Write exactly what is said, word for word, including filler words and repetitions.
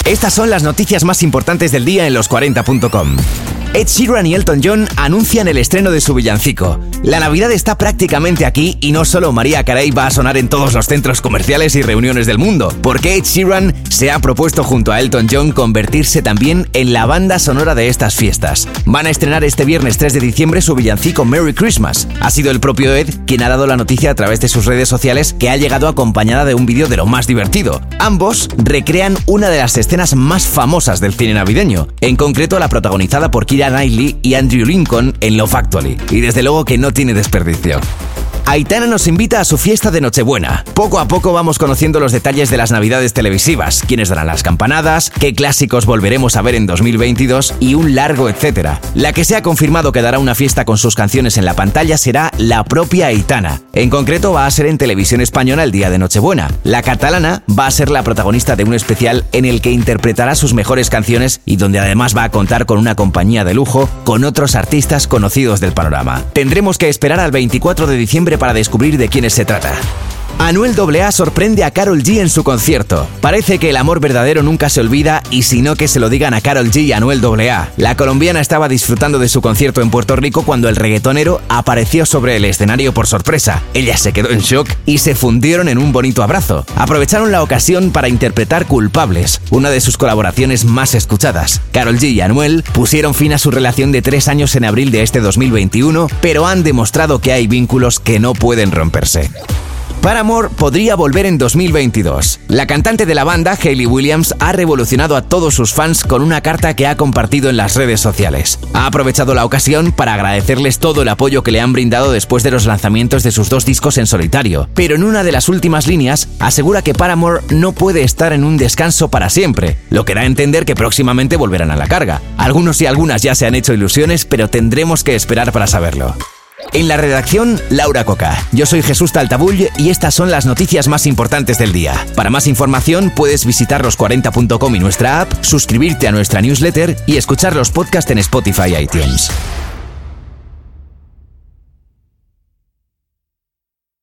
Estas son las noticias más importantes del día en los cuarenta punto com. Ed Sheeran y Elton John anuncian el estreno de su villancico. La Navidad está prácticamente aquí y no solo Mariah Carey va a sonar en todos los centros comerciales y reuniones del mundo, porque Ed Sheeran se ha propuesto junto a Elton John convertirse también en la banda sonora de estas fiestas. Van a estrenar este viernes tres de diciembre su villancico Merry Christmas. Ha sido el propio Ed quien ha dado la noticia a través de sus redes sociales, que ha llegado acompañada de un vídeo de lo más divertido. Ambos recrean una de las escenas más famosas del cine navideño, en concreto la protagonizada por Keira Knightley y Andrew Lincoln en Love Actually, y desde luego que no tiene desperdicio. Aitana nos invita a su fiesta de Nochebuena. Poco a poco vamos conociendo los detalles de las navidades televisivas, quiénes darán las campanadas, qué clásicos volveremos a ver en dos mil veintidós y un largo etcétera. La que se ha confirmado que dará una fiesta con sus canciones en la pantalla será la propia Aitana. En concreto va a ser en Televisión Española el día de Nochebuena. La catalana va a ser la protagonista de un especial en el que interpretará sus mejores canciones y donde además va a contar con una compañía de lujo con otros artistas conocidos del panorama. Tendremos que esperar al veinticuatro de diciembre para descubrir de quiénes se trata. Anuel doble A sorprende a Karol G en su concierto. Parece que el amor verdadero nunca se olvida, y si no, que se lo digan a Karol G y Anuel doble A. La colombiana estaba disfrutando de su concierto en Puerto Rico cuando el reggaetonero apareció sobre el escenario por sorpresa. Ella se quedó en shock y se fundieron en un bonito abrazo. Aprovecharon la ocasión para interpretar Culpables, una de sus colaboraciones más escuchadas. Karol G y Anuel pusieron fin a su relación de tres años en abril de este dos mil veintiuno, pero han demostrado que hay vínculos que no pueden romperse. Paramore podría volver en dos mil veintidós. La cantante de la banda, Hayley Williams, ha revolucionado a todos sus fans con una carta que ha compartido en las redes sociales. Ha aprovechado la ocasión para agradecerles todo el apoyo que le han brindado después de los lanzamientos de sus dos discos en solitario, pero en una de las últimas líneas asegura que Paramore no puede estar en un descanso para siempre, lo que da a entender que próximamente volverán a la carga. Algunos y algunas ya se han hecho ilusiones, pero tendremos que esperar para saberlo. En la redacción, Laura Coca. Yo soy Jesús Taltabull y estas son las noticias más importantes del día. Para más información puedes visitar los cuarenta punto com y nuestra app, suscribirte a nuestra newsletter y escuchar los podcasts en Spotify y iTunes.